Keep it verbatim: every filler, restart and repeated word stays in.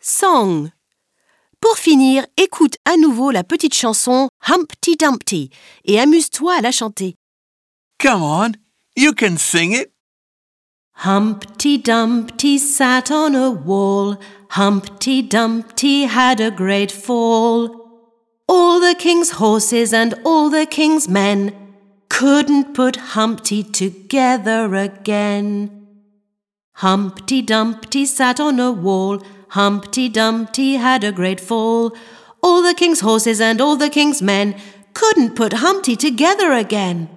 Song. Pour finir, écoute à nouveau la petite chanson Humpty Dumpty et amuse-toi à la chanter. Come on, you can sing it. Humpty Dumpty sat on a wall. Humpty Dumpty had a great fall. All the king's horses and all the king's men couldn't put Humpty together again. Humpty Dumpty sat on a wall. Humpty Dumpty had a great fall. All the king's horses and all the king's men couldn't put Humpty together again.